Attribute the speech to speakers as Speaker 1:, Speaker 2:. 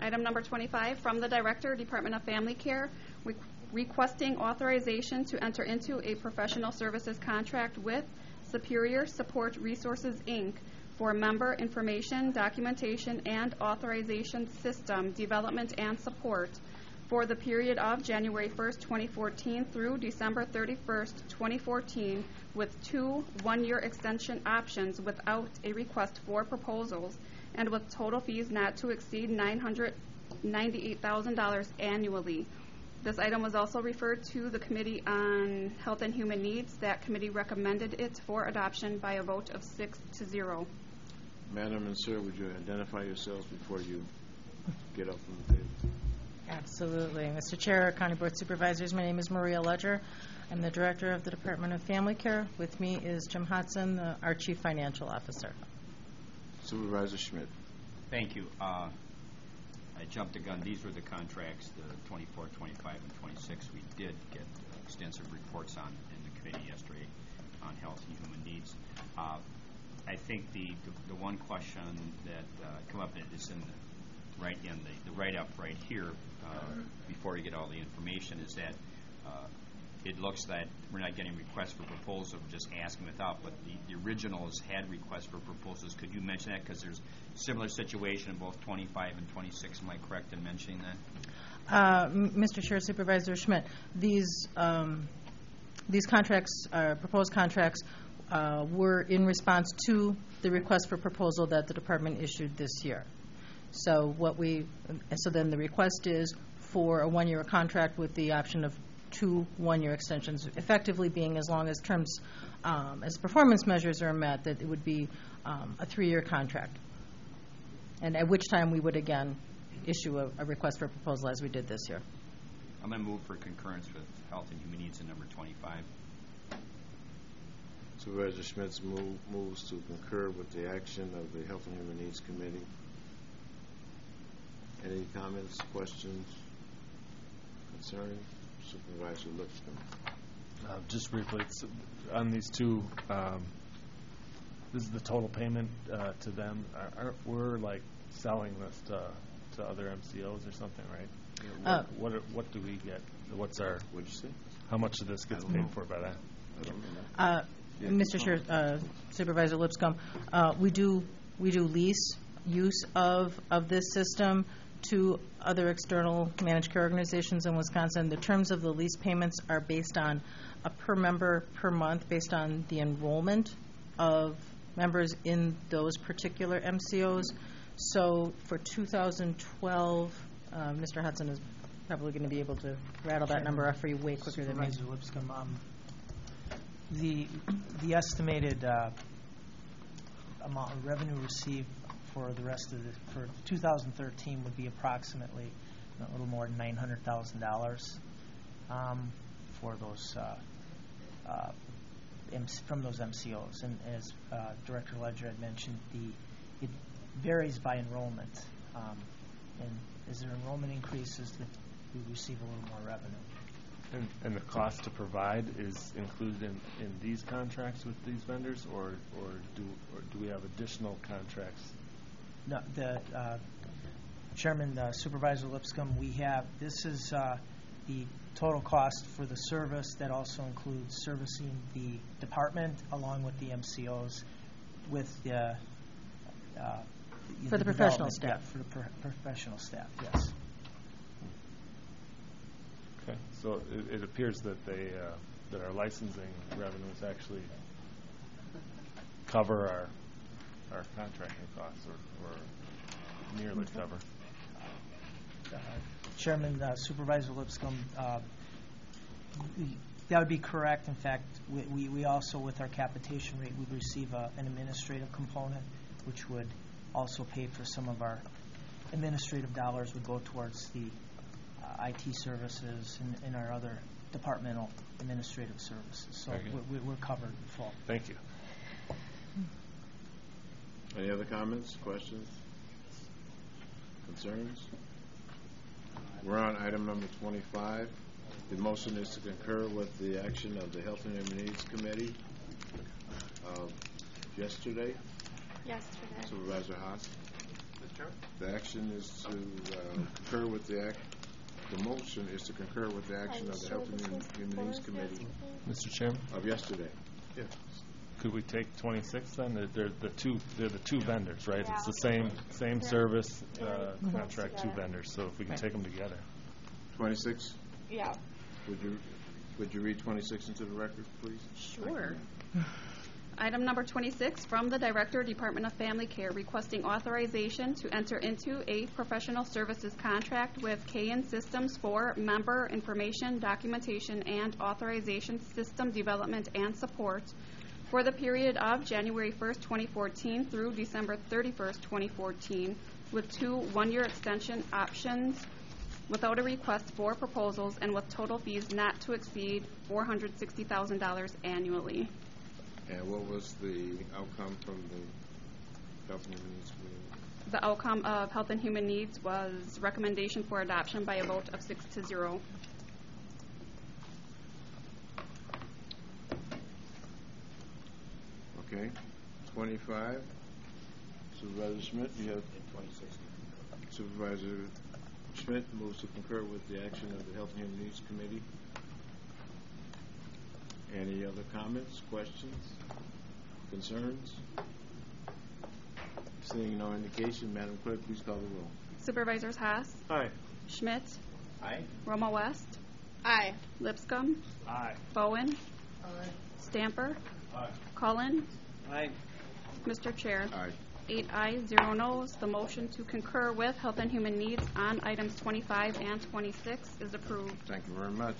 Speaker 1: Item number 25, from the Director, Department of Family Care, requesting authorization to enter into a professional services contract with Superior Support Resources, Inc. for member information, documentation, and authorization system development and support for the period of January 1st, 2014 through December 31st, 2014, with 2 one-year extension options without a request for proposals, and with total fees not to exceed $998,000 annually. This item was also referred to the Committee on Health and Human Needs. That committee recommended it for adoption by a vote of 6-0.
Speaker 2: Madam and sir, would you identify yourselves before you get up from the table?
Speaker 3: Absolutely. Mr. Chair, County Board Supervisors, my name is Maria Ledger. I'm the Director of the Department of Family Care. With me is Jim Hodson, our Chief Financial Officer.
Speaker 2: Supervisor Schmidt.
Speaker 4: Thank you. I jumped the gun. These were the contracts, the 24, 25, and 26. We did get extensive reports on in the committee yesterday on health and human needs. I think the one question that come up is in the write-up right here before you get all the information is that it looks that we're not getting requests for proposals, we're just asking without, but the originals had requests for proposals. Could you mention that? Because there's a similar situation in both 25 and 26. Am I correct in mentioning that?
Speaker 3: Mr. Chair, Supervisor Schmidt, these contracts, proposed contracts, were in response to the request for proposal that the department issued this year. So then the request is for a one-year contract with the option of 2 one-year extensions, effectively being as long as terms, as performance measures are met, that it would be a 3-year contract. And at which time we would again issue a request for proposal as we did this year.
Speaker 4: I'm going to move for concurrence with health and human needs in number 25.
Speaker 2: Supervisor Schmidt moves to concur with the action of the Health and Human Needs Committee. Any comments, questions, concerns? Supervisor Lipscomb.
Speaker 5: Just briefly, on these two, this is the total payment to them. We're like selling this to other MCOs or something, right? What do we get? What's our?
Speaker 2: What'd you say?
Speaker 5: How much of this gets paid for by that?
Speaker 2: I don't know.
Speaker 3: Mr. Chair, Supervisor Lipscomb, we do lease use of this system to other external managed care organizations in Wisconsin. The terms of the lease payments are based on a per member per month based on the enrollment of members in those particular MCOs. So for 2012, Mr. Hudson is probably going to be able to rattle that number off for you way quicker than me.
Speaker 6: Supervisor Lipscomb, the estimated amount of revenue received for the rest of for 2013 would be approximately a little more than $900,000 for those from those MCOs. And as Director Ledger had mentioned, it varies by enrollment, and as their enrollment increases, we receive a little more revenue.
Speaker 5: And the cost to provide is included in these contracts with these vendors, or do we have additional contracts?
Speaker 6: No, the Chairman, Supervisor Lipscomb, this is the total cost for the service that also includes servicing the department along with the MCOs with
Speaker 3: for the professional staff.
Speaker 6: For the professional staff, yes.
Speaker 5: Okay, so it appears that that our licensing revenues actually cover our contracting costs, or nearly cover.
Speaker 6: Chairman, Supervisor Lipscomb, that would be correct. In fact, we also, with our capitation rate, we receive an administrative component, which would also pay for some of our administrative dollars would go towards the IT services and our other departmental administrative services. So we're covered in full.
Speaker 5: Thank you.
Speaker 2: Any other comments, questions, concerns? We're on item number 25. The motion is to concur with the action of the Health and Human Needs Committee yesterday.
Speaker 1: Yesterday.
Speaker 2: Supervisor Haas.
Speaker 7: Mr.
Speaker 2: The action is to concur with the motion is to concur with the action of the Health and Human Needs Committee
Speaker 5: Mr. Chairman,
Speaker 2: of yesterday. Yes.
Speaker 5: could we take 26 then? They're the two vendors, right? It's the same service contract, two vendors. So if we can take them together.
Speaker 2: 26?
Speaker 7: Yeah.
Speaker 2: Would you read 26 into the record, please?
Speaker 1: Sure. Item number 26, from the Director, Department of Family Care, requesting authorization to enter into a professional services contract with KN Systems for member information, documentation, and authorization system development and support for the period of January 1st, 2014 through December 31st, 2014, with 2 one-year extension options without a request for proposals and with total fees not to exceed $460,000 annually.
Speaker 2: And what was the outcome from the Health and Human Needs Committee?
Speaker 1: The outcome of Health and Human Needs was recommendation for adoption by a vote of 6-0.
Speaker 2: Okay. 25. Supervisor Schmidt, you have
Speaker 4: 26.
Speaker 2: Supervisor Schmidt moves to concur with the action of the Health and Human Needs Committee. Any other comments, questions, concerns? Seeing no indication, Madam Clerk, please call the roll.
Speaker 1: Supervisors Haas,
Speaker 5: Aye.
Speaker 1: Schmidt,
Speaker 4: Aye.
Speaker 1: Roma West,
Speaker 7: Aye.
Speaker 1: Lipscomb,
Speaker 5: Aye.
Speaker 1: Bowen, Stamper,
Speaker 5: Aye.
Speaker 1: Cullen.
Speaker 6: Aye.
Speaker 1: Mr. Chair,
Speaker 2: Aye.
Speaker 1: 8 ayes, 0 noes. The motion to concur with Health and Human Needs on items 25 and 26 is approved.
Speaker 2: Thank you very much.